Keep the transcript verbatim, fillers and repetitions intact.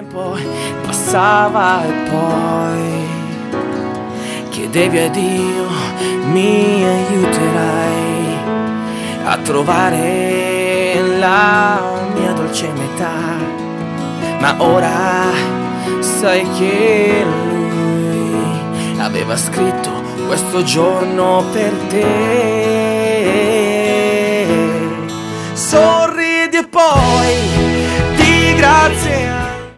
tempo passava e poi chiedevi a Dio, mi aiuterai a trovare la mia dolce metà. Ma ora sai che lui aveva scritto questo giorno per te.